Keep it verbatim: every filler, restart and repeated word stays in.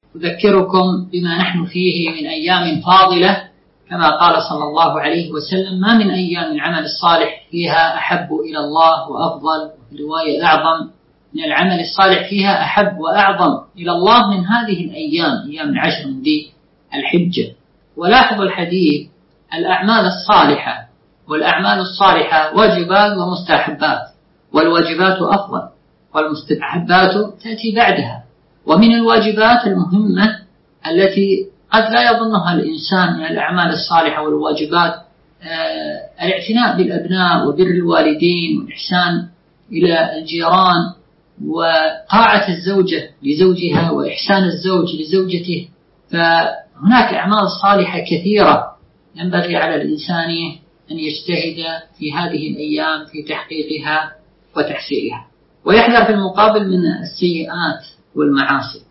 أذكركم بما نحن فيه من أيام فاضلة، كما قال صلى الله عليه وسلم: ما من أيام العمل الصالح فيها أحب إلى الله وأفضل، وفي رواية أعظم من العمل الصالح فيها أحب وأعظم إلى الله من هذه الأيام، أيام العشر من ذي الحجة. ولاحظوا الحديث: الأعمال الصالحة والأعمال الصالحة واجبات ومستحبات، والواجبات أفضل والمستحبات تأتي بعدها. ومن الواجبات المهمة التي قد لا يظنها الإنسان من الأعمال الصالحة والواجبات آه الاعتناء بالأبناء وبر الوالدين والإحسان إلى الجيران، وطاعة الزوجة لزوجها وإحسان الزوج لزوجته. فهناك أعمال صالحة كثيرة ينبغي على الإنسان أن يجتهد في هذه الأيام في تحقيقها وتحصيلها، ويحذر في المقابل من السيئات والمعاصي.